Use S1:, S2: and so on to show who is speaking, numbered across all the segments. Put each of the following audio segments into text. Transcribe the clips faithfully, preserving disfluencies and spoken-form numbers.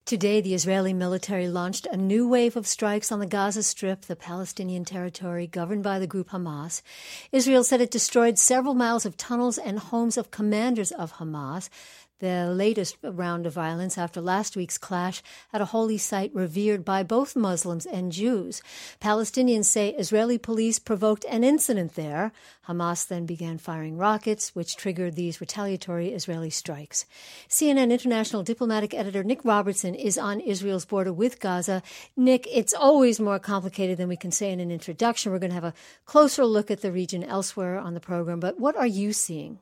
S1: Today, the Israeli military launched a new wave of strikes on the Gaza Strip, the Palestinian territory governed by the group Hamas. Israel said it destroyed several miles of tunnels and homes of commanders of Hamas. The latest round of violence after last week's clash at a holy site revered by both Muslims and Jews. Palestinians say Israeli police provoked an incident there. Hamas then began firing rockets, which triggered these retaliatory Israeli strikes. C N N international diplomatic editor Nick Robertson is on Israel's border with Gaza. Nick, it's always more complicated than we can say in an introduction. We're going to have a closer look at the region elsewhere on the program, but what are you seeing?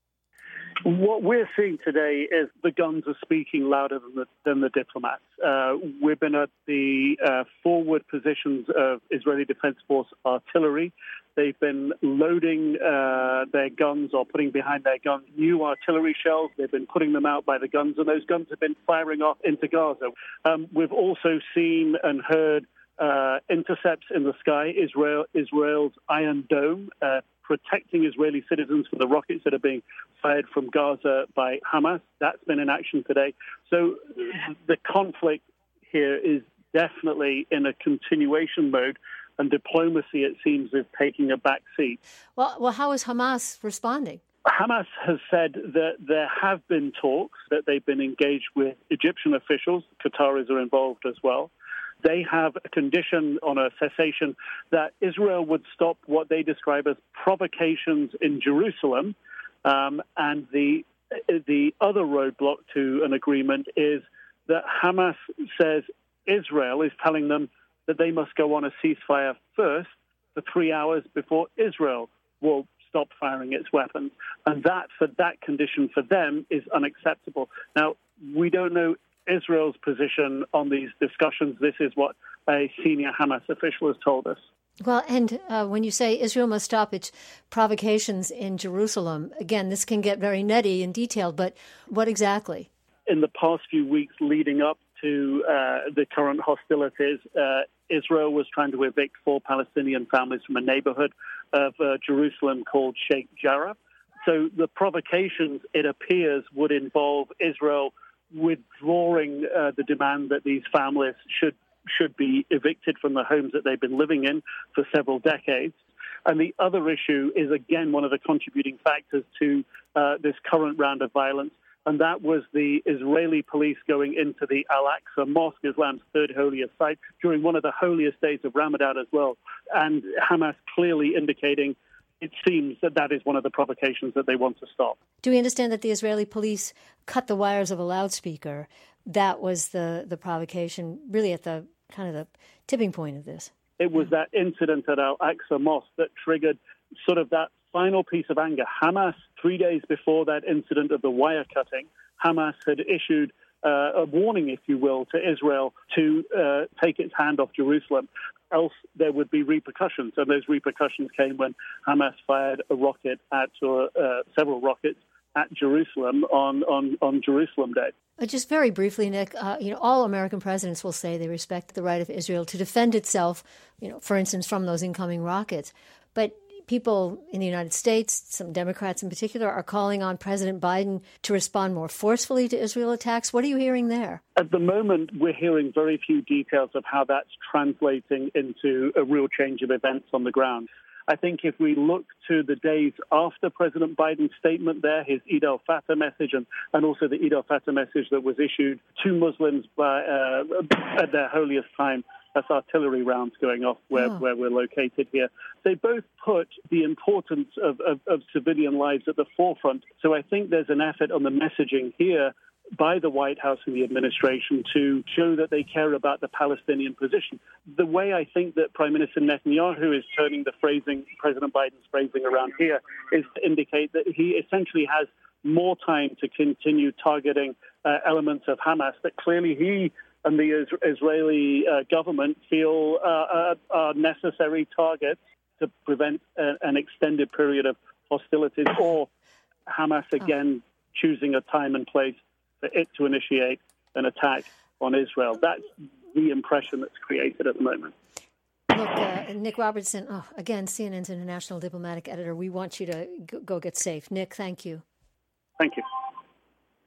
S2: What we're seeing today is the guns are speaking louder than the, than the diplomats. Uh, we've been at the uh, forward positions of Israeli Defense Force artillery. They've been loading uh, their guns or putting behind their guns new artillery shells. They've been putting them out by the guns, and those guns have been firing off into Gaza. Um, we've also seen and heard uh, intercepts in the sky. Israel, Israel's Iron Dome, uh, protecting Israeli citizens from the rockets that are being fired from Gaza by Hamas. That's been in action today. So the conflict here is definitely in a continuation mode, and diplomacy, it seems, is taking a back seat.
S1: Well, well, how is Hamas responding?
S2: Hamas has said that there have been talks, that they've been engaged with Egyptian officials. Qataris are involved as well. They have a condition on a cessation that Israel would stop what they describe as provocations in Jerusalem. Um, and the the other roadblock to an agreement is that Hamas says Israel is telling them that they must go on a ceasefire first for three hours before Israel will stop firing its weapons. And that, for that condition for them, is unacceptable. Now, we don't know Israel's position on these discussions. This is what a senior Hamas official has told us.
S1: Well, and uh, when you say Israel must stop its provocations in Jerusalem, again, this can get very nutty and detailed, but what exactly?
S2: In the past few weeks leading up to uh, the current hostilities, uh, Israel was trying to evict four Palestinian families from a neighborhood of uh, Jerusalem called Sheikh Jarrah. So the provocations, it appears, would involve Israel withdrawing uh, the demand that these families should should be evicted from the homes that they've been living in for several decades. And the other issue is, again, one of the contributing factors to uh, this current round of violence, and that was the Israeli police going into the Al-Aqsa Mosque, Islam's third holiest site, during one of the holiest days of Ramadan as well. And Hamas clearly indicating it seems that that is one of the provocations that they want to stop.
S1: Do we understand that the Israeli police cut the wires of a loudspeaker? That was the, the provocation, really at the kind of the tipping point of this.
S2: It was that incident at Al-Aqsa Mosque that triggered sort of that final piece of anger. Hamas, three days before that incident of the wire cutting, Hamas had issued uh, a warning, if you will, to Israel to uh, take its hand off Jerusalem, else there would be repercussions. And those repercussions came when Hamas fired a rocket at, or uh, several rockets at Jerusalem on, on, on Jerusalem Day.
S1: Just very briefly, Nick, uh, you know, all American presidents will say they respect the right of Israel to defend itself, you know, for instance, from those incoming rockets. But people in the United States, some Democrats in particular, are calling on President Biden to respond more forcefully to Israel attacks. What are you hearing there?
S2: At the moment, we're hearing very few details of how that's translating into a real change of events on the ground. I think if we look to the days after President Biden's statement there, his Eid al-Fatah message, and, and also the Eid al-Fatah message that was issued to Muslims by, uh, at their holiest time, that's artillery rounds going off where, oh. where we're located here. They both put the importance of, of, of civilian lives at the forefront. So I think there's an effort on the messaging here by the White House and the administration to show that they care about the Palestinian position. The way I think that Prime Minister Netanyahu is turning the phrasing, President Biden's phrasing around here, is to indicate that he essentially has more time to continue targeting uh, elements of Hamas that clearly he and the Israeli uh, government feel uh, are, are necessary targets to prevent a, an extended period of hostilities, or Hamas again choosing a time and place for it to initiate an attack on Israel. That's the impression that's created at the moment.
S1: Look, uh, Nick Robertson, oh, again, C N N's international diplomatic editor, we want you to go get safe. Nick, thank you.
S2: Thank you.